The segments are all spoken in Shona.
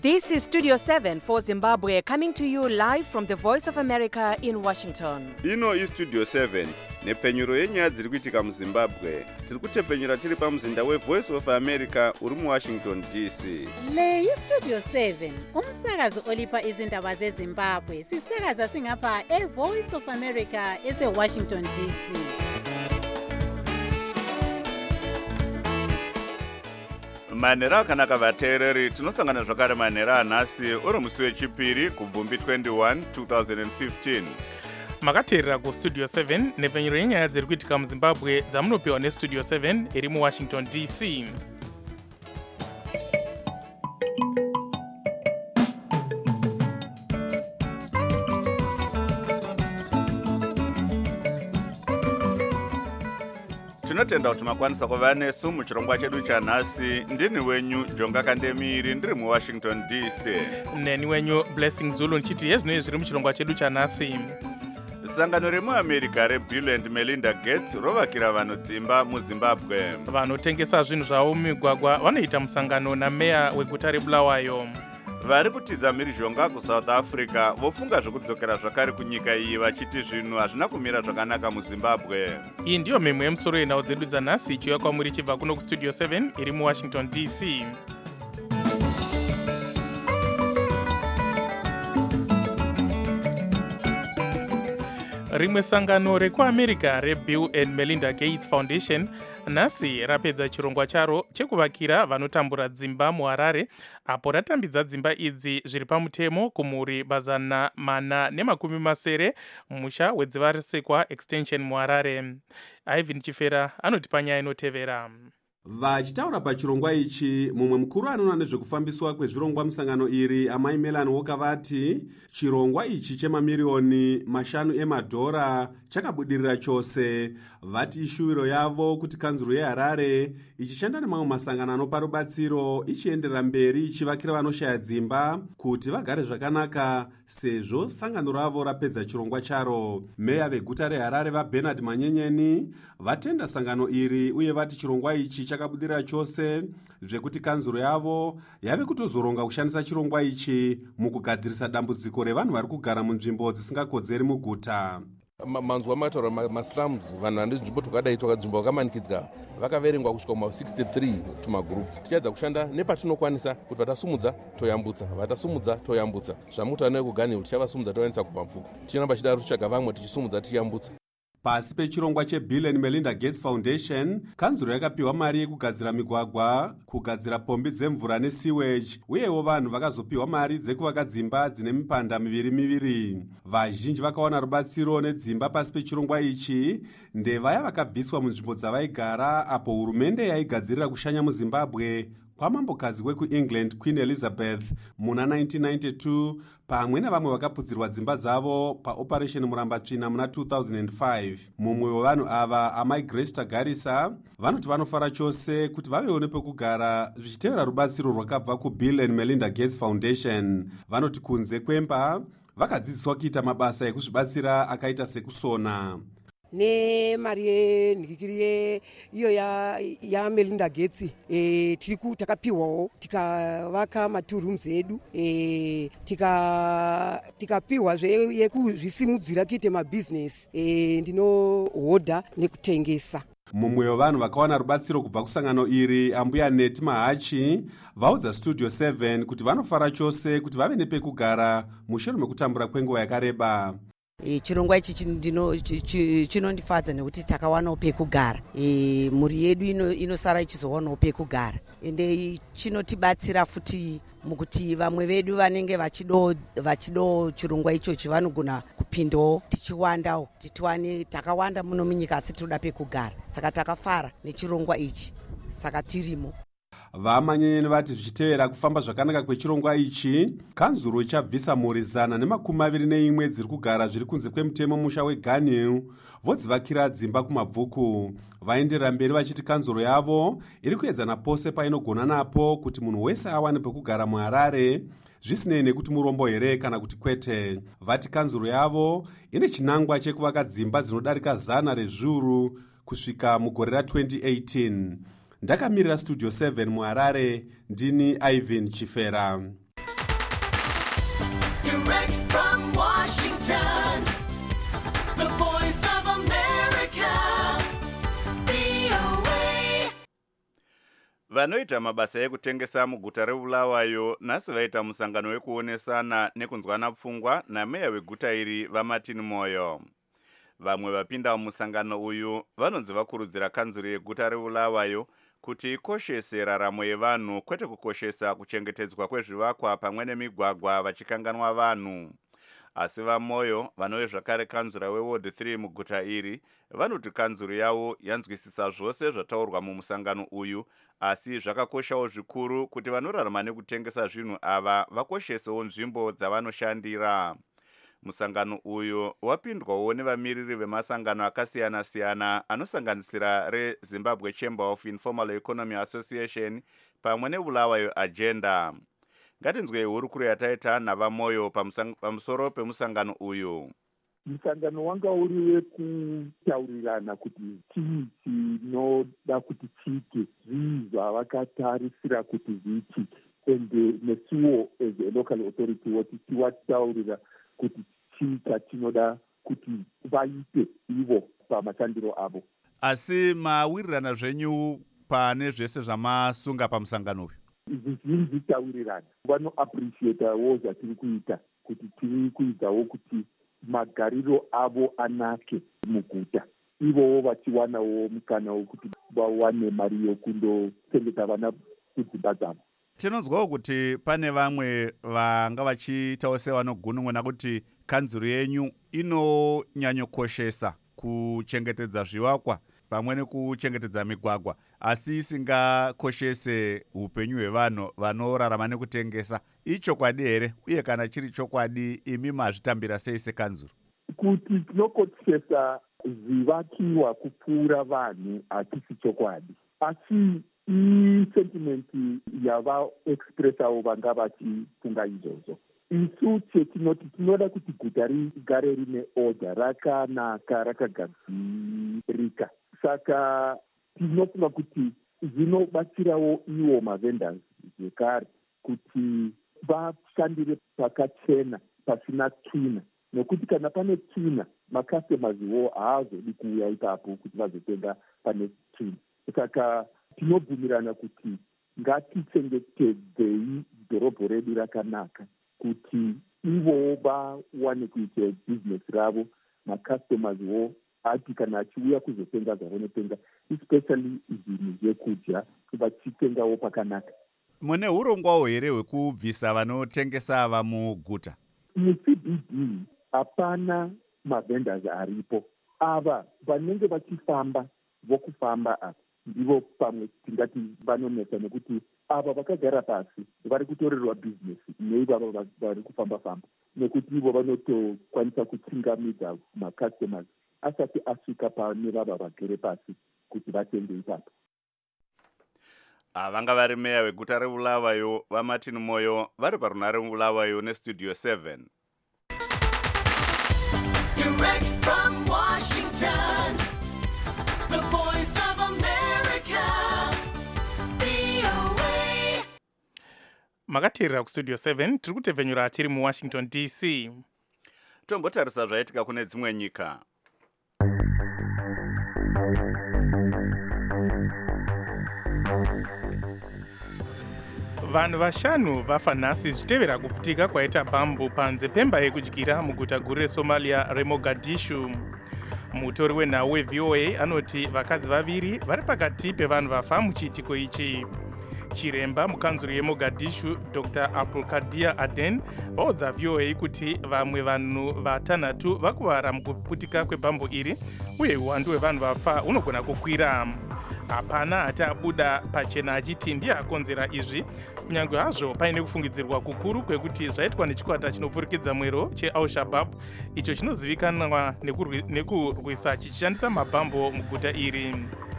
This is Studio 7 for Zimbabwe, coming to you live from the Voice of America in Washington. Ino iStudio 7 nepfenyuro yenyaya dziri kuitika muZimbabwe. Tiri kutepfenyura tiri pamuzinda weVoice of America uri muWashington DC. Le iStudio 7 umsakazo olipa izindaba zeZimbabwe. Sisakaza singapha eVoice of America eseWashington DC. Manhero akanaka vateereri, tinosangana zvakare manhero anhasi uri musi wechipiri kubvumbi 21 2015. Makateerera kuStudio 7 nepfenyuro yenyaya dziri kuitika muZimbabwe dzamunopiwa neStudio 7 iri muWashington DC. Tinotenda kuti makwanisa kuva nesu muchirongwa chedu chanhasi. Ndini wenyu Jonga Kandemiri ndiri muWashington DC. Neni wenyu Blessing Zulu nchiti yezvinoi zviri muchirongwa chedu chanhasi. Sangano remuAmerica reBill and Melinda Gates rovakira vanhu dzimba muZimbabwe. Vanotengesa zvinhu zvavo mumigwagwa vanoita musangano nameya weguta reBulawayo. Vari kutiza mhirizhonga kuSouth Africa vofunga zvekudzokera zvakare kunyika iyi vachiti zvinhu hazvina kumira zvakanaka muZimbabwe. Iyi ndiyo mhemwe yemusoro yenhau dzedu dzanhasi ichiuya kwamuri ichibva kuno kuStudio 7 iri muWashington DC. Rimwe sangano rekuAmerica reBill and Melinda Gates Foundation nhasi rapedza chirongwa charo chekuvakira vanotambura dzimba muHarare, apo ratambidza dzimba idzi zviri pamutemo kumhuri mazana mana nemakumi masere musha wedzivaresekwa extension muHarare. Ivan Chifera anotipa nyaya inotevera. Vachitaura pachirongwa ichi, mumwe mukuru anoona nezvekufambiswa kwezvirongwa musangano iri, Amai Melan Walker, vati chirongwa ichi chemamiliyoni 5 emadhora chakabudirira chose. Vati ishuviro yavo kuti kanzuro yeHarare ichishanda nemamwe masangano anopa rubatsiro ichienderera mberi ichivakira vanoshaya dzimba kuti vagare zvakanaka sezvo sangano ravo rapedza chirongwa charo. Meya veguta reHarare vaBernard Manyenyeni vatenda sangano iri uye vati chirongwa ichi chakabudirira chose zvekuti kanzuro yavo yave kutozoronga kushandisa chirongwa ichi mukugadzirisa dambudziko revanhu vari kugara munzvimbo dzisingakodzeri muguta. Manzwa mataura maslums, vanhu vane nzvimbo twakadai twakadzimba vakamanikidzwa vakaverengwa kusvika kuma63 tumagurupu. Tichaedza kushanda nepatinokwanisa kuti vatasumudza toyambutsa, vatasumudza toyambutsa. Zvamutaura nekugani tichavasumudza toyanisa kubva mupfuko. Tichinamba chidaro tichitsvaga vamwe tichisumudza tichiyambutsa. Pasi pechirongwa cheBill and Melinda Gates Foundation, kanzuro yakapiwa mari yekugadzira migwagwa, kugadzira pombi dzemvura nesewage, uyewo vanhu vakazopiwa mari dzekuvaka dzimba dzine mipanda miviri. Vazhinji vakawana rubatsiro nedzimba pasi pechirongwa ichi ndevaya vakabviswa munzvimbo dzavaigara apo hurumende yaigadzirira kushanya muZimbabwe kwamambokadzi wekuEngland Queen Elizabeth muna 1992 pamwe nevamwe vakapudzirwa dzimba dzavo paOperation Murambatsvina muna 2005. Mumwe wevanhu ava, Amai Grace Tagarisa, vanoti vanofara chose kuti vavewo nepekugara zvichitevera rubatsiro rwakabva kuBill and Melinda Gates Foundation. Vanoti kunze kwemba vakadzidziswa kuita mabasa ekuzvibatsira akaita sekusona. Nemari yenhikiri iyo ya Melinda Gates takapiwawo tikavaka ma2 rooms edu tikapiwa yekuzvisimudzira kuite mabhizinesi ndinohodha nekutengesa. Mumwe wevanhu vakawana rubatsiro kubva kusangano iri, Ambuya Neti Mahachi, vaudza Studio 7 kuti vanofara chose kuti vave nepekugara mushure mekutambura kwenguva yakareba. Chirongwa ichi chinondifadza nekuti takawanawo pekugara. Mhuri yedu inosara ichizowanawo pekugara. Ende chinotibatsira futi mukuti vamwe vedu vanenge vachido chirongwa ichochi vanogona kupindawo tichiwandawo. Titiwane takawanda muno munyika asi tinoda pekugara. Saka takafara nechirongwa ichi. Saka tirimo. Vamanyenyeni vati zvichitevera kufamba zvakanaka kwechirongwa ichi, kanzuro ichabvisa mhuri 121 dziri kugara zviri kunze kwemutemo musha weGanew vodzivakira dzimba kumabvuku. Vaenderera mberi vachiti kanzuro yavo iri kuedzana pose painogona napo kuti munhu wese awane pekugara muHarare, zvisinei nekuti murombo here kana kuti kwete. Vati kanzuro yavo ine chinangwa chekuvaka dzimba dzinodarika 100 rezviuru kusvika mugore ra2018. Ndakamirira Studio 7 muHarare, ndini Ivan Chifera. Vanoita mabasa ekutengesa muguta reBulawayo nhasi vaita musangano wekuonesana nekunzwana pfungwa nameya weguta iri vaMartin Moyo. Vamwe vapinda mumusangano uyu vanonzi vakurudzira kanzuru yeguta reBulawayo kuti ikoshese raramo yevanhu kwete kukoshesa kuchengetedzwa kwezvivakwa pamwe nemigwagwa vachikanganwa vanhu. Asi vaMoyo vanove zvakare kanzura weWard 3 muguta iri vanoti kanzuru yavo yanzwisisa zvose zvataurwa mumusangano uyu, asi zvakakoshawo zvikuru kuti vanorarama nekutengesa zvinhu ava vakoshesewo nzvimbo dzavanoshandira. Musangano uyu wapindwawo nevamiriri vemasangano akasiyana-siyana anosanganisira reZimbabwe Chamber of Informal Economy Association pamwe neBulawayo Agenda. Ngatinzwe hurukuro yataita navaMoyo pamusoro pemusangano uyu. Musangano wanga uri wekutaurirana kuti chii chinoda kuti chiite, zvii zvavakatarisira kuti zviitike, ende nesuwo as a local authority woti tiwataurira kuti chii chachinoda kuti vaite ivo pamashandiro avo. Asi mawirirana zvenyu pane zvese zvamasunga pamusangano uyu? Zvizhinji taurirana, vanoappreciatawo zvatiri kuita, kuti tiri kuitawo kuti magariro avo anake muguta, ivowo vachiwanawo mukana wokuti vawane mari yokundochengeta vana kudzimba dzavo. Tinonzwawo kuti pane vamwe vanga vachiitawo sevanogunun'una kuti kanzuru yenyu inonyanyokoshesa kuchengetedza zvivakwa pamwe nekuchengetedza migwagwa, asi isingakoshese upenyu hwevanhu vanorarama nekutengesa. Ichokwadi here? Uye kana chiri chokwadi, imi mazvitambira sei sekanzuru? Kuti tinokoshesa zvivakiwa kupfuura vanhu hatisi chokwadi, asi isentimenti yavaexpressawo vanga vachifunga izvozvo. Isu chetinoti tinoda kuti guta rigare rine order, rakanaka, rakagadzirika. Saka tinofunga kuti zvinobatsirawo iwo mavendors zvekare kuti vashandire pakachena pasina tsvina, nekuti kana pane tsvina makastomazwo haazodi kuuya ipapo kuti vazotenga pane tsvina. Saka tinobvumirana kuti ngatichengetedzei dhorobho redu rakanaka, kuti ivowo vawane kuita bhizinesi ravo, makastomazwo ati kana achiuya kuzotenga zvavanotenga, especially zvinhu zvekudya, vachitengawo pakanaka. Mune urongwawo here hwekubvisa vanotengesa ava muguta? MuCBD hapana mavendors aripo. Ava vanenge vachifamba vokufamba apa ndivo pamwe tingati vanonetsa, nekuti ava vakagara pasi vari kutorerwa bhizinesi neivava vari kufamba-famba, nekuti ivo vanotokwanisa kutsingamidza macustomers asati asvika pane vava vagere pasi kuti vatenge ipapo. Vanga vari meya weguta reBulawayo vaMartin Moyo vari parunare muBulawayo neStudio 7. Direct from Washington, the voice of America, VOA. Makateerera kuStudio 7, tiri kutevhenyura tiri muWashington DC. Tombotarisa zvaitika kune dzimwe nyika. Vanhu vashanu vafa nhasi zvichitevera kuputika kwaita bhambu panze pemba yekudyira muguta guru reSomalia reMogadishu. Mutori wenhau weVOA anoti vakadzi vaviri vari pakati pevanhu vafa muchiitiko ichi. Chiremba mukanzuru yeMogadishu Dr. Abdulkadir Aden vaudza VOA kuti vamwe vanhu vatanhatu vakuvara mukuputika kwebhambu iri, uye uwandu hwevanhu vafa hunogona kukwira. Hapana ati abuda pachena achiti ndiye akonzera izvi, kunyange hazvo paine kufungidzirwa kukuru kwekuti zvaitwa nechikwata chinopfurikidza mwero cheAl-Shabaab, icho chinozivikanwa nekurwisa chichishandisa mabhambo muguta iri.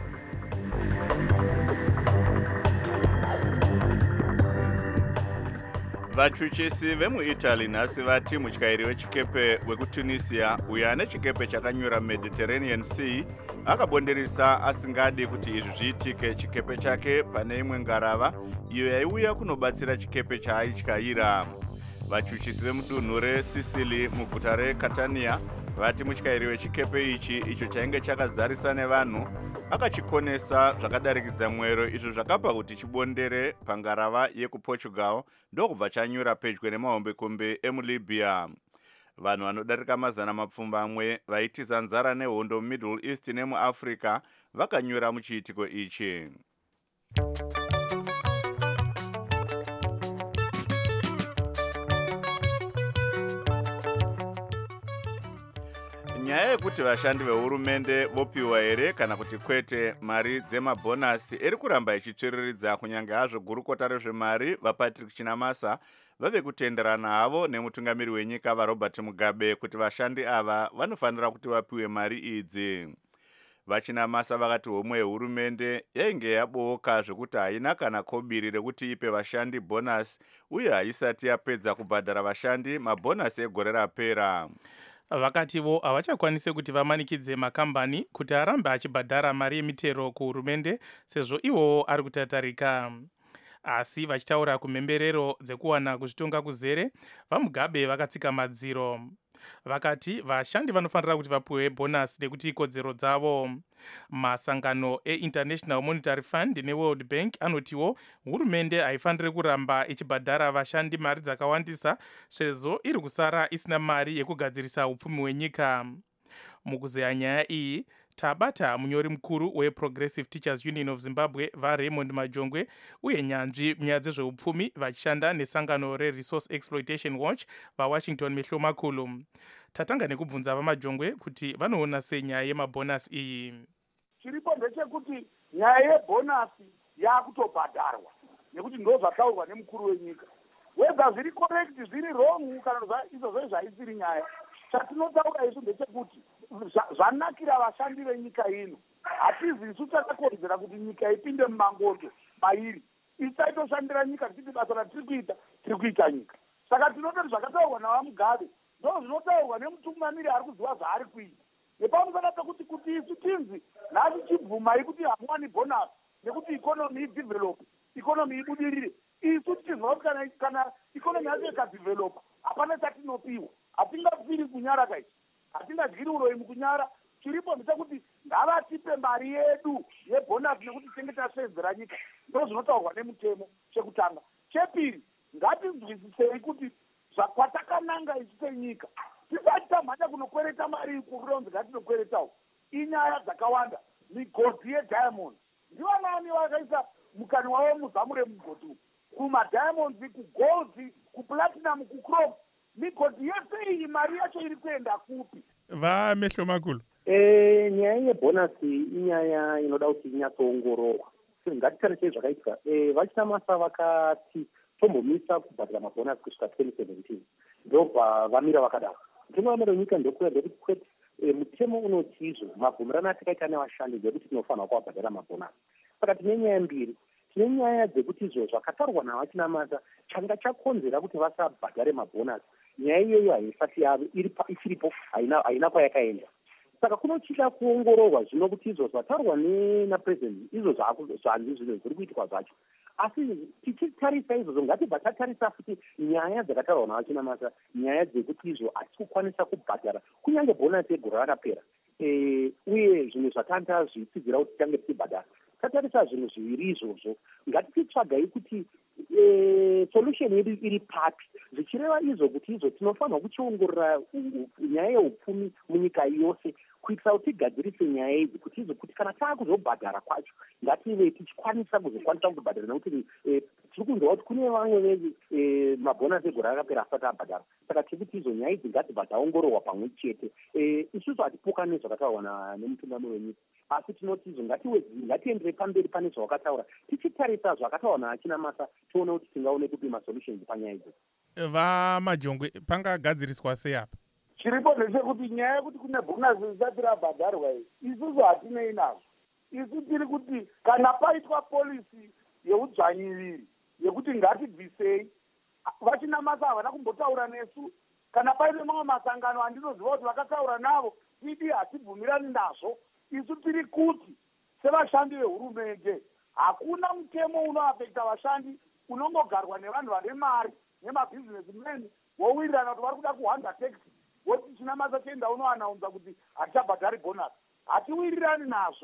Vachuchisi vemuItaly nhasi vati mutyairi wechikepe wekuTunisia uyo ane chikepe chakanyura Mediterranean Sea akabonderisa asingadi kuti izvi zviitike chikepe chake pane imwe ngarava iyo yaiuya kunobatsira chikepe chaaityaira. Vachuchisi vemudunhu reSicily muguta reCatania vati mutyairi wechikepe ichi icho chainge chakazarisa nevanhu akachikonesa zvakadarikidza mwero, izvo zvakapa kuti chibondere pangarava yekuportugal ndokubva chanyura pedyo nemahombekombe emulibya. Vanhu vanodarika mazana mapfumbamwe vaitiza nzara nehondo mumiddle east nemuafrica vakanyura muchiitiko ichi. Nyaya yekuti vashandi vehurumende vopiwa here kana kuti kwete mari dzemabhonasi iri kuramba ichitsviriridza, kunyange hazvo gurukota rezvemari vaPatrick Chinamasa vave kutenderana havo nemutungamiri wenyika vaRobert Mugabe kuti vashandi ava vanofanira kuti vapiwe mari idzi. VaChinamasa vakati homwe yehurumende yainge yabooka zvekuti haina kana kobiri rekuti ipe vashandi bhonasi uye haisati yapedza kubhadhara vashandi mabhonasi egore rapera. Vakativo havachakwanise kuti vamanikidze makambani kuti arambe achibhadhara mari yemitero kuhurumende sezvo iwowo ari kutatarika. Asi vachitaura kumhemberero dzekuwana kuzvitonga kuzere, vaMugabe vakatsika madziro. Vakati vashandi vanofanira kuti vapiwe bhonasi nekuti ikodzero dzavo. Masangano eInternational Monetary Fund neWorld Bank anotiwo hurumende haifaniri kuramba ichibhadhara vashandi mari dzakawandisa sezvo iri kusara isina mari yekugadzirisa upfumi hwenyika. Mukuzeya nyaya iyi tabata munyori mukuru weProgressive Teachers Union of Zimbabwe vaRaymond Majongwe uye nyanzvi munyaya dzezveupfumi vachishanda nesangano reResource Exploitation Watch vaWashington Mehlo Makulu. Tatanga nekubvunza vaMajongwe kuti vanoona sei nyaya yemabhonasi iyi. Chiripo ndechekuti nyaya yebhonasi yakutobhadharwa nekuti ndo zvataurwa nemukuru wenyika. Whether zviri correct zviri wrong kana izvo zvaisiri nyaya. Chatinotaura isu ndechekuti zvanakira vashandi venyika ino hatizi isu takakonzera kuti nyika ipinde mumangoto mairi isaitoshandira nyika tichiti basa ratiri kuita tiri kuita nyika. Saka tinototi zvakataurwa navaMugabe ndo zvinotaurwa nemutungamiri ari kuziva zvaari kuita. Nepamusana pekuti kuti isu tinzi nhasi chibvumai kuti hamuwani bhonasi nekuti ikonomi idevelope, ikonomi ibudirire. Isu tichizwa kuti kana ikonomi yacho ikadevelopa hapana chatinopiwa. Hatingapfiri kunyara kaiti, hatingadyiri uroyi mukunyara. Chiripo ndechekuti ngavatipe mari yedu yebhonasi nekuti tinenge tasenzera nyika. Ndo zvinotaurwa nemutemo chekutanga. Chepiri, ngatinzwisisei kuti kwatakananga isu senyika tisati tamhanya kunokwereta mari kuronzi ngatinokweretawo inyaya dzakawanda. Migodhi yediamond ndivanani vakaisa mukani wavo muzamu remugodhi kumadiamonds, kugold, kuplatinum, kuchrome. Migodhi yese iyi mari yacho iri kuenda kupi? VaMehlo Makulu. Nyaya yebhonasi inyaya inoda kuti inyatsoongororwa. Ngatitarisei zvakaitwa. VaChinamasa vakati tombomisa kubhadhara mabhonasi kusvika 2017 ndobva vamira vakadaro. Mutungamiri wenyika ndokuya ndekuti kwete mutemo unoti izvo mabvumirano atakaita nevashandi ndekuti tinofanira kuvabhadhara mabhonasi. Saka tine nyaya mbiri. Tine nyaya dzekuti izvo zvakatarwa navaChinamasa changa chakonzera kuti vasabhadhare mabhonasi. Nyaya iyoyo haisati yavo ichiripo, haina kwayakaenda. Saka kunochida kuongororwa zvino kuti izvo zvatarwa napresident izvo zvanzi zvino zviri kuitwa zvacho. Asi tichitarisa izvozvo ngatibva tatarisa futi nyaya dzakatarwa navaChinamasa, nyaya dzekuti izvo hatisi kukwanisa kubhadhara kunyange bhonasi yegore rakapera. Uye zvimwe zvatanga zvitsidzira kuti tange tichibhadhara. Tatarisa zvinhu zviviri izvozvo, ngatitsvagai kuti solution yedu iri papi. Zvichireva izvo kuti izvo tinofanira kuchiongorora nyaya yeupfumi munyika yose kuitira kuti tigadzirise nyaya idzi kuti izvo kuti kana taakuzobhadhara kwacho ngative tichikwanisa kubhadhara nekuti tiri kunzwa kuti kune vamwe mabhonasi egore rakapera asati abhadhara. Saka tiri kuti izo nyaya idzi ngadzibva dzaongororwa pamwe chete. Isusu hatipoka nezvakataurwa nemutungamiri wenyika, asi tinoti izvo ngatiendere pamberi pane zvawakataura tichitarisa zvakataurwa navaChinamasa tione kuti tingaone kupi masolutions panyaya idzi. VaMajongwe, pangagadziriswa sei apa? Chiripo ndechekuti nyaya yekuti kune bhonasi zisati rabhadharwa isusu hatinei nazvo. Isu tiri kuti kana paitwa polisi yeudzvanyiriri yekuti ngatibvisei, vaChinamasa havana kumbotaura nesu. Kana paine mamwe masangano andinoziva kuti vakataura navo tidi hatibvumirani nazvo. Isu tiri kuti sevashandi vehurumende hakuna mutemo unoafekta vashandi unongogarwa nevanhu vane mari nemabhizinesi meni wowirirana kuti vari kuda kuhwanda taxi woti Chinamasa tienda unoanaunza kuti hatichabhadhari bhonasi. Hatiwirirani nazvo.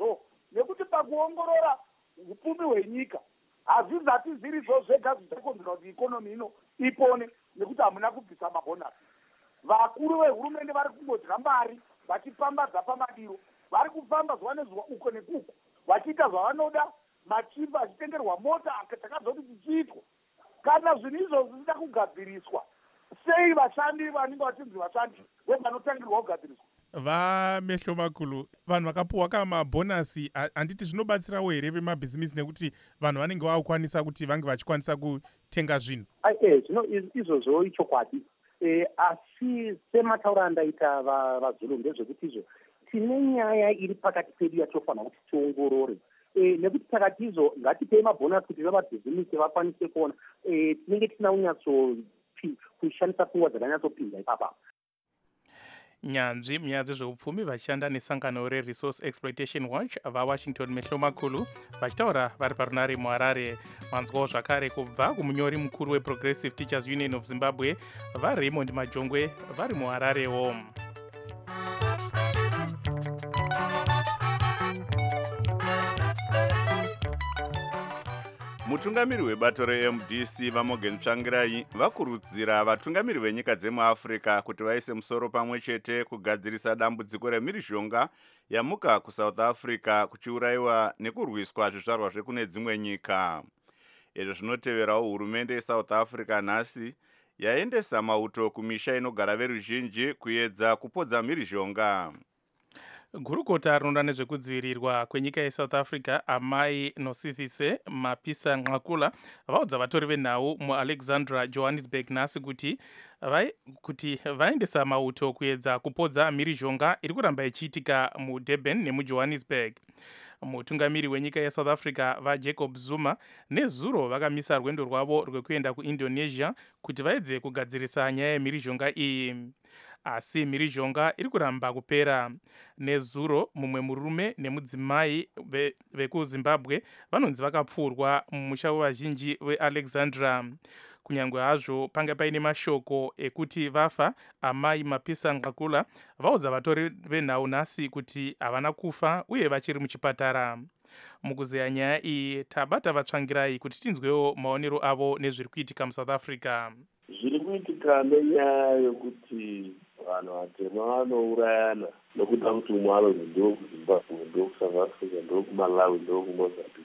nekuti pakuongorora upfumi hwenyika hazvizati zvirizvo zvega zvichakonzera kuti ikonomi ino ipone nekuti hamuna kubvisa mabhonasi. Vakuru vehurumende vari kungodya mari vachipambadza pamadiro, vari kufamba zuva nezuva uko nekuko vachiita zvavanoda, machipi achitengerwa mota takazoti tichiitwa. Kana zvinhu izvozvo zvichida kugadziriswa, sei vashandi vanenge vachinzi vashandi vevanotangirwa kugadziriswa? Vamehlo makulu, vanhu vakapuwa kamabhonasi handiti zvinobatsirawo here vemabhizimisi nekuti vanhu vanenge vakukwanisa kuti vange vachikwanisa kutenga zvinhu? Izvozvo ichokwadi, asi sematauro andaita vazulu ndezvekuti izvo tine nyaya iri pakati pedu yatofanira kuti tiongorore. Nekuti takati izvo ngatipei mabhonasi kuti vemabhizimisi vakwanise kuona tinenge tisina unyatso kushandisa pfungwa dzakanyatsopinza ipapa. Nyanzvi munyaya dzezveupfumi vachishanda nesangano reResource Exploitation Watch vaWashington Mehlo Makulu vachitaura vari parunare muHarare. Manzwawo zvakare kubva kumunyori mukuru weProgressive Teachers Union of Zimbabwe vaRaymond Majongwe vari muHararewo. Mutungamiri webato reMDC vaMorgan Tsvangirai vakurudzira vatungamiri venyika dzemuAfrica kuti vaise musoro pamwe chete kugadzirisa dambudziko remhirizhonga yamuka kuSouth Africa kuchiurayiwa nekurwiswa zvizvarwa zvekune dzimwe nyika. Izvo zvinoteverawo hurumende yeSouth Africa nhasi yaendesa mauto kumisha inogara veruzhinji kuedza kupodza mhirizhonga. Gurukota rinoona nezvekudzivirirwa kwenyika yeSouth Africa Amai Nosifise Mapisa Nqakula vaudza vatori venhau muAlexandra Johannesburg nhasi kuti vaendesa mauto kuedza kupodza mhirizhonga iri kuramba ichiitika muDurban nemuJohannesburg. Mutungamiri wenyika yeSouth Africa vaJacob Zuma nezuro vakamisa rwendo rwavo rwekuenda kuIndonesia kuti vaedze kugadzirisa nyaya yemhirizhonga iyi. Asi mhirizhonga iri kuramba kupera. Nezuro mumwe murume nemudzimai vekuZimbabwe vanonzi vakapfurwa mumusha wevazhinji weAlexandra. Kunyangwe hazvo panga paine mashoko ekuti vafa, Amai Mapisa Nqakula vaudza vatori venhau nhasi kuti havana kufa uye vachiri muchipatara. Mukuzeya nyaya iyi tabata vatsvangirai kuti tinzwewo maonero avo nezviri kuitika muSouth Africa. Zviri kuitika nenyaya yokuti vanhu vatema vanourayana nokuda kuti umwe anonzi ndo kuZimbabwe, ndo kuSouth Africa, ndo kuMalawi, ndo kuMozambique.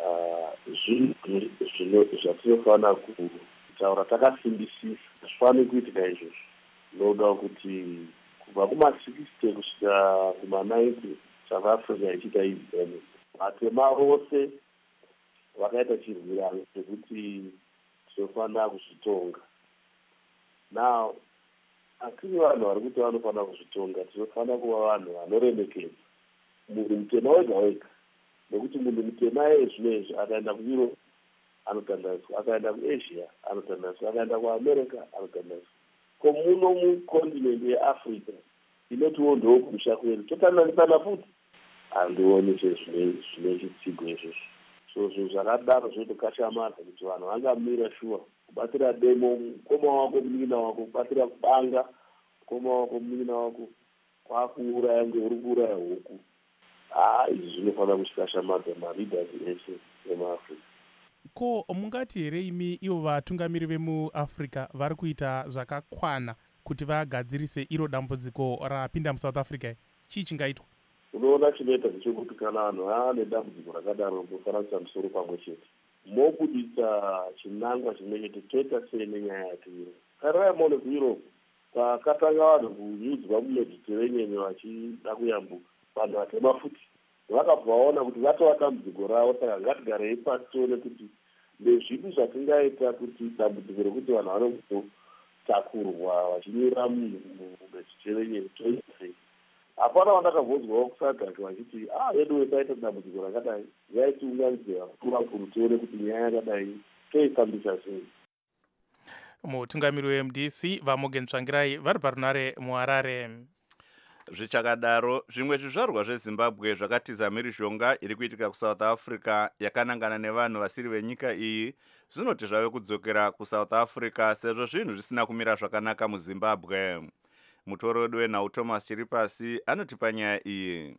Zvinhu zvatinofanira kutaura takasimbisisa hazvifaniri kuitika izvozvo. Noda kuti kubva kuma60 kusvika kuma90 South Africa ichiita izvi, vatema vose vakaita chirwirano chekuti tinofanira kuzvitonga. Now, asiri vanhu vari kuti vanofanira kuzvitonga, tinofanira kuva vanhu vanoremekedza munhu mutema wega wega, nekuti munhu mutema ezvinezvi akaenda kuEurope anotandaiswa, akaenda kuAsia anotandaiswa, akaenda kuAmerica anotandaiswa. Ko muno mukontinent yeAfrica inotiwo ndo kumusha kwedu totandaisana futi, handioni zvine chitsigo izvozvo. So zvinhu zvakadaro zvotokashamadza kuti vanhu vangamira shuwa kubatira demo mukoma wako munin'ina wako, kubatira kubanga mukoma wako munin'ina wako kwakuuraya ngeuri kuuraya huku. Izvi zvinofanira kuchikashamadza mareaders ese emuAfrica. Ko mungati here imi ivo vatungamiri vemuAfrica vari kuita zvakakwana kuti vagadzirise iro dambudziko rapinda muSouth Africa? Chii chingaitwa? Unoona chinoita ndechekuti kana vanhu vane dambudziko rakadaro munofanira musoro pamwe chete, mobudisa chinangwa chimwe chete toita sei nenyaya yacho. Karirai muone kuEurope kwakatanga vanhu kunyudzwa muMediterranean vachida kuyambuka, vanhu vatema futi vakabva vaona kuti vatova dambudziko ravo, saka ngatigarei pasi tione kuti ndezvipi zvatingaita kuti dambudziko rekuti vanhu vanotakurwa vachinyura muMediterranean toita sei. Hapana vandakavhunzwawo kusadhaki vachiti vedu wesaita dambudziko rakadai, yaitiunganidzira vakuru tione kuti nyaya yakadai toifambisa sei. Mutungamiri weMDC vaMorgan Tsvangirai vari parunare muHarare. Zvichakadaro, zvimwe zvizvarwa zveZimbabwe zvakatiza mhirizhonga iri kuitika kuSouth Africa yakanangana nevanhu vasiri venyika iyi zvinoti zvave kudzokera kuSouth Africa sezvo zvinhu zvisina kumira zvakanaka muZimbabwe. Mutori wedu wenhau Thomas Chiripasi anotipa nyaya iyi.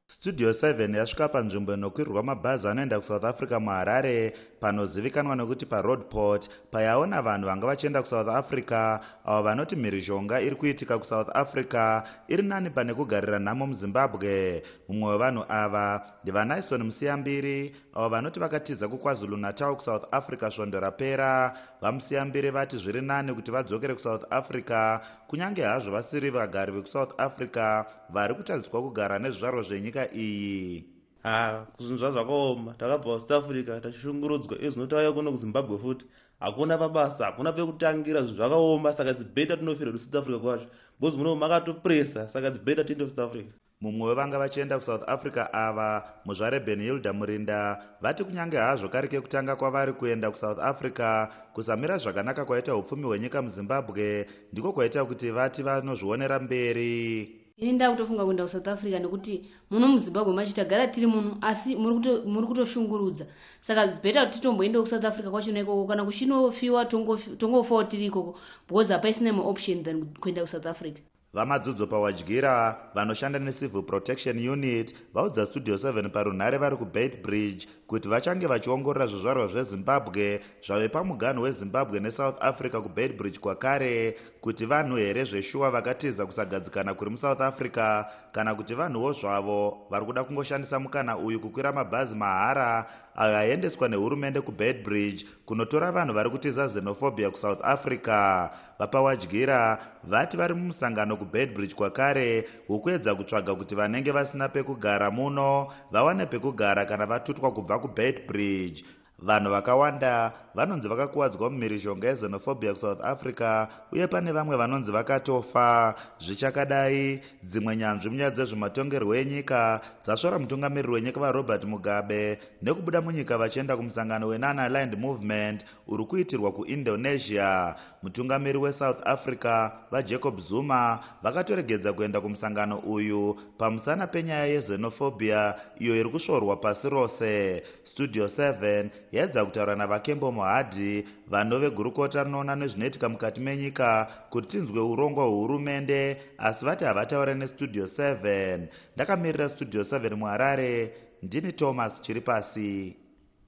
Studio 7 yasvika panzvimbo inokwirirwa mabhazi anoenda kuSouth Africa muHarare, panozivikanwa nekuti paRoadport, payaona vanhu vanga vachienda kuSouth Africa, avo vanoti mhirizhonga iri kuitika kuSouth Africa iri nani pane kugarira nhamo muZimbabwe. Mumwe wevanhu ava ndivaNaison Musiyambiri, avo vanoti vakatiza kuKwaZulu Natal kuSouth Africa svondo rapera. VaMusiyambiri vati zviri nani kuti vadzokere kuSouth Africa, kunyange hazvo vasiri vagari vekuSouth Africa vari kutadziswa kugara nezvizvarwa zvenyika iyi. Zvinhu zvakaoma, takabva South Africa tachishungurudzwa, izvino tauya kuno kuZimbabwe futi. Hakuna mabasa, hakuna pekutangira, zvinhu zvakaoma, saka dzibheta tinofira kuSouth Africa kwacho. Bozi muno makatopresa, saka dzibheta tiende kuSouth Africa. Mumwe wevanga vachienda kuSouth Africa ava, muzvare Benhilda Murinda, vati kunyange hazvo kari kekutanga kwavari kuenda kuSouth Africa, kusamira zvakanaka kwaita upfumi hwenyika muZimbabwe ndiko kwaita kuti vati vanozvionera mberi. Ini ndakutofunga kuenda kuSouth Africa nekuti muno muZimbabwe macho tagara tiri muno, asi muri kutoshungurudza. Saka beta kuti titomboenda kuSouth Africa kwachona ikoko, kana kuchinofiwa tongofawo tiri ikoko, because hapaisina imwe option than kuenda kuSouth Africa. Vamadzudzu paWajgira vanoshanda neCivil Protection Unit vaudza Studio 7 parunhare vari kuBeitbridge kuti vachange vachiongorora zvizvarwa zveZimbabwe zvave pamuganhu weZimbabwe neSouth Africa kuBeitbridge kwakare, kuti vanhu here zveshuwa vakatiza kusagadzikana kuri muSouth Africa, kana kuti vanhuwo zvavo vari kuda kungoshandisa mukana uyu kukwira mabhazi mahara ayo aendeswa nehurumende kuBeitbridge kunotora vanhu vari kutiza xenophobia kuSouth Africa. VapaWajgira vati vari mumusangano kuBeitbridge kwakare wokuedza kutsvaga kuti vanenge vasina pekugara muno vawane pekugara kana vatutwa kubva kuBeitbridge. Vanhu vakawanda vanonzi vakakuwadzwa mumhirizhonga yexenophobia kuSouth Africa, uye pane vamwe vanonzi vakatofa. Zvichakadai, dzimwe nyanzvi munyaya dzezvematongerwo enyika dzasvora mutungamiriri wenyika vaRobert Mugabe nekubuda munyika vachienda kumusangano weNon-Aligned Movement uri kuitirwa kuIndonesia. Mutungamiri weSouth Africa vaJacob Zuma vakatoregedza kuenda kumusangano uyu pamusana penyaya yexenophobia iyo iri kusvorwa pasi rose. Studio 7 yaedza kutaura navaKembo Mohadi, vanhu vegurukota rinoona nezvinoitika mukati menyika, kuti tinzwe urongwa hwehurumende, asi vati havataura neStudio 7. Ndakamirira Studio 7 muHarare, ndini Thomas Chiripasi.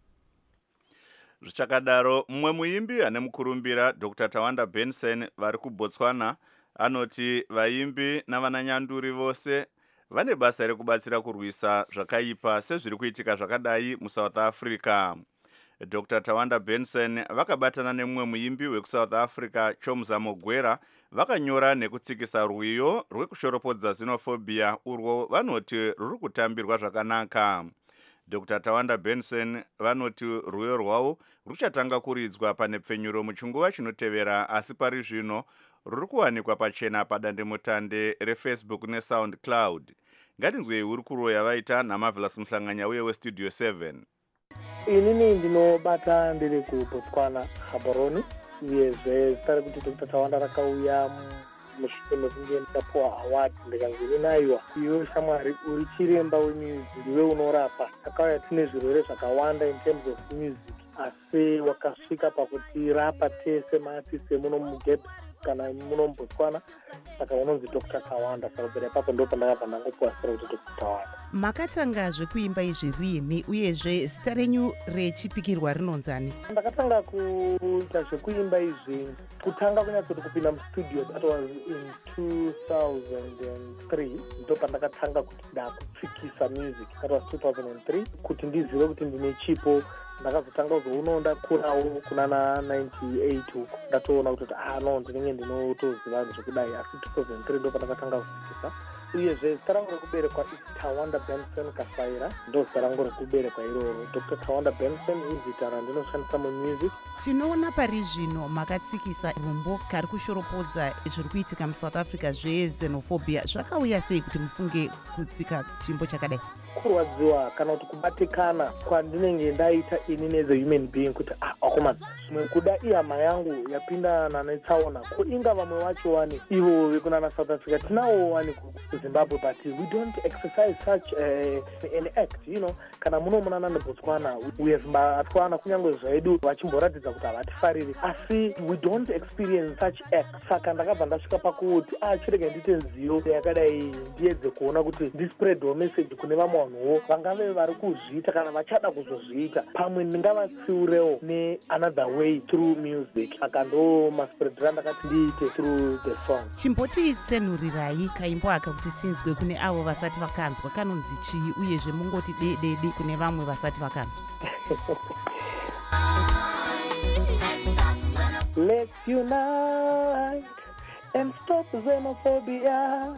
Zvichakadaro, mumwe muimbi ane mukurumbira Dr. Tawanda Benson vari kuBotswana anoti vaimbi navananyanduri vose vane basa rekubatsira kurwisa zvakaipa sezviri kuitika zvakadai muSouth Africa. Dr. Tawanda Benson vakabatana nemumwe muimbi wekuSouth Africa Chomza Mogwera vakanyora nekutsikisa rwiyo rwekushoropodza xenophobia urwo vanoti ruri kutambirwa zvakanaka. Dr. Tawanda Benson vanoti rwiyo rwavo ruchatanga kuridzwa pane pfenyuro muchinguva chinotevera, asi pari zvino ruri kuwanikwa pachena padandemutande reFacebook neSoundCloud. Ngatinzwei hurukuro yavaita naMarvelous Muhlanganya uye weStudio 7. Inini ndinobata ndiri kuBotswana Gaborone, uyezve zita kuti Dr. Tawanda rakauya mushure mekunge ndapuwa award ndikanzi naiwa iwe shamwari uri chiremba wemusic, ndiwe unorapa. Takauya tine zvirwere zvakawanda in terms of music, asi wakasvika pakuti rapa tese mati semuno muGap kana muno muBotswana, saka unonzi Dr. Tawanda. Saka kubvira ipapo ndo pandakabva ndangopuwa zita kuti Dr. Tawanda. Makatanga zvekuimba izvi riini, uyezve zita renyu rechipikirwa rinonzani? Ndakatanga kuita zvekuimba izvi kutanga kunyatsoti kupinda mustudio, that was in 2003. Ndo pandakatanga kuti ndakupfikisa music, that was 2003. Kuti ndizive kuti ndine chipo, ndakazotanga kuzoona ndakurawo kuna na 98 uko ndatoona kuti no ndinenge ndinotoziva zvekudai, asi 2003 ndo pandakatanga kupfikisa. Uyezve zita rangu rekuberekwa Tawanda Benson Kasaira, ndo zita rangu rekuberekwa iroro. Dr. Tawanda Benson izita randinoshandisa mumusic. Tinoona pari zvino makatsikisa rumbo kari kushoropodza zviri kuitika muSouth Africa zvezenophobia. Zvakauya sei kuti mufunge kutsika chimbo chakadai? Kurwadziwa kana kuti kubatikana kwandinenge ndaita inini as a human being, kuti vakomana. Zvimwe kuda ihama yangu yapindana netsaona ko inga vamwe vacho wani ivo vekunana South Africa tinawo wani kuZimbabwe, but we don't exercise such an act, you know. Kana munomunana neBotswana, we have vatwana kunyange zvedu vachimboratidza kuti havatifariri, asi we don't experience such act. Saka ndakabva ndasvika pakuti chirege ndiite nziyo yakadai ndiedze kuona kuti ndispreadwo message kune vamwe vanhuwo vangave vari kuzviita kana vachada kuzozviita, pamwe ndingavatsiurewo neanother way through music. Saka ndo maspreadira ndakati ndiite through the song. chimbotitsenurirai kaimbo aka kuti tinzwe kune avo vasati vakanzwa, kanonzi chii uyezve mungoti dedede kune vamwe vasati vakanzwa. Let's unite and stop xenophobia.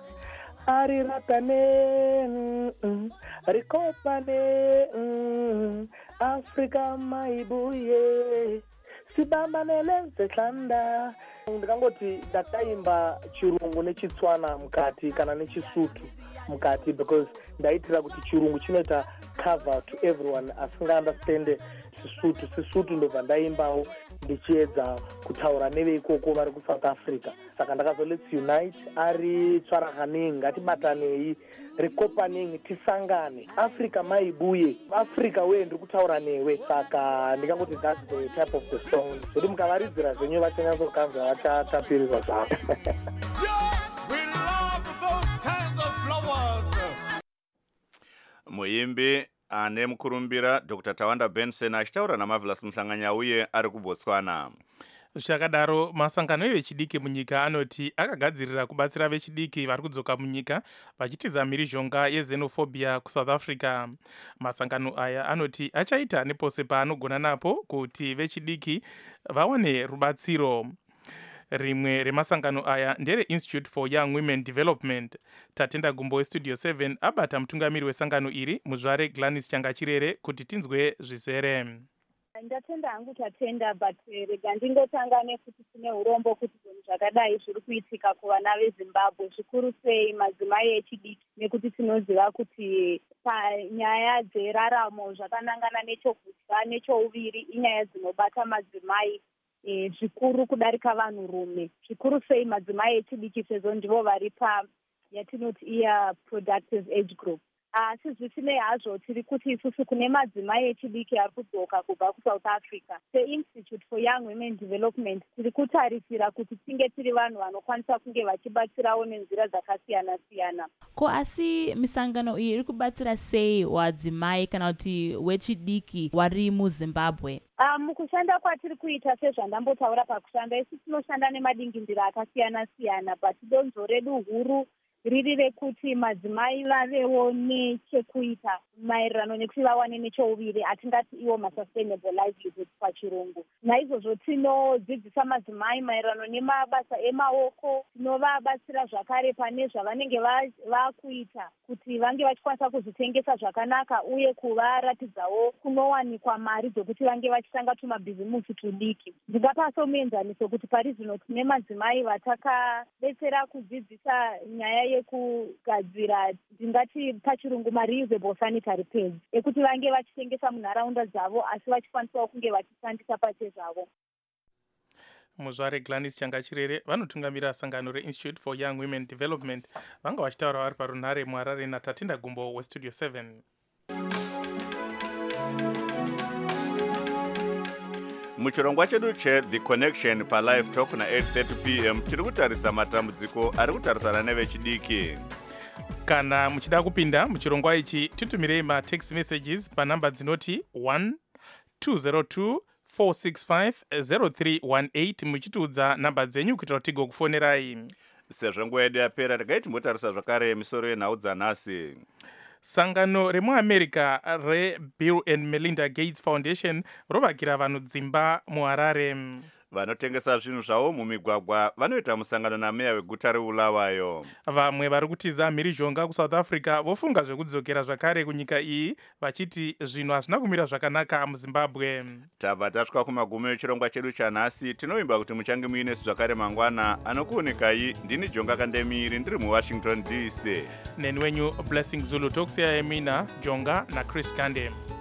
Ariratane, rikopane, Africa maibuye, sibambane lenze hlanda. Ndikangoti ndakaimba chirungu nechitswana mukati kana nechisutu mukati, because ndaitira kuti chirungu chinoita cover to everyone asinga understand sisutu ndobva ndaimbawo ndichiedza kutaura neveikoko vari kuSouth Africa. Saka ndakazo let's unite, ari tsvarahanei, ngatibatanei, rikopanei, tisangane, Africa maibuye, Africa wee ndiri kutaura newe. Saka ndikangoti that's the type of the song. Kuti mukavaridzira zvenyu vachanyatsokanzwa vachatapirirwa zvavo. muimbi ane mukurumbira Dr. Tawanda Benson achitaura naMarvelous Muhlanganya uye ari kuBotswana. Zvakadaro masangano evechidiki munyika anoti akagadzirira kubatsira vechidiki vari kudzoka munyika vachitiza mhirizhonga yexenophobia kuSouth Africa. Masangano aya anoti achaita nepose paanogona napo kuti vechidiki vawane rubatsiro. Rimwe remasangano aya ndere Institute for Young Women Development. Tatenda Gumbo weStudio 7 abata mutungamiri wesangano iri muzvare Gladys Changachirere kuti tinzwe zvizere. Ndatenda hangu tatenda, but rega ndingotanga nekuti tine urombo kuti zvinhu zvakadai zviri kuitika kuvana veZimbabwe, zvikuru sei madzimai echidiki, nekuti tinoziva kuti panyaya dzeraramo zvakanangana nechokudya nechouviri inyaya dzinobata madzimai zvikuru kudarika vanhurume, zvikuru sei madzimai echidiki sezvo ndivo vari yatinoti iya productive age group. Asi zvisinei hazvo tiri kuti isusu kune madzimai echidiki ari kudzoka kubva kuSouth Africa, seInstitute for Young Women Development tiri kutarisira kuti tinge tiri vanhu vanokwanisa kunge vachibatsirawo nenzira dzakasiyana-siyana. Ko asi misangano iyi iri kubatsira sei wadzimai kana kuti wechidiki wari muZimbabwe? Mukushanda kwatiri kuita sezvandambotaura pakushanda, isi tinoshanda nemadingindira akasiyana-siyana, but donzo redu huru riri rekuti madzimai vavewo nechekuita maererano nekuti vawane nechouviri, atingati iwo masustainable livelihood pachirungu. Naizvozvo tinodzidzisa madzimai maererano nemabasa emaoko, tinovabatsira zvakare pane zvavanenge vakuita kuti vange vachikwanisa kuzvitengesa zvakanaka uye kuvaratidzawo kunowanikwa mari dzokuti vange vachitanga tumabhizimusi tudiki. Ndingapaso muenzaniso kuti pari zvino tine madzimai vatakadetsera kudzidzisa nyaya yekugadzira ndingati pachirungu reusable sanitary pads ekuti vange vachitengesa munharaunda dzavo asi vachikwanisawo kunge vachishandisa pachezvavo. Muzvare Gladys Changachirere vanotungamira sangano reInstitute for Young Women Development vanga vachitaura vari parunhare muHarare naTatenda Gumbo weStudio 7. Muchirongwa chedu The Connection paLive Talk na 8:30 PM tiri kutarisa matambudziko ari kutarisana nevechidiki. Kana muchida kupinda muchirongwa ichi titumirei matext messages panhamba dzinoti 1202-465-0318 muchitiudza namba dzenyu kuitira kuti tigokufonerai. Sezvo nguva yedu yapera regai timbotarisa zvakare misoro yenhau dzanhasi. Sangano remuAmerica reBill and Melinda Gates Foundation rovakira vanhu dzimba muHarare. Vanotengesa zvinhu zvavo mumigwagwa vanoita musangano nameya weguta reBulawayo. Vamwe vari kutiza mhirizhonga kuSouth Africa vofunga zvekudzokera zvakare kunyika iyi vachiti zvinhu hazvina kumira zvakanaka muZimbabwe. Tabva tasvika kumagumo echirongwa chedu chanhasi. Tinovimba kuti muchange muinesu zvakare mangwana. Anokuonikai ndini Jonga Kandemiri ndiri muWashington DC. Neni wenyu Blessing Zulu tokusiyai mina Jonga naChris Kande.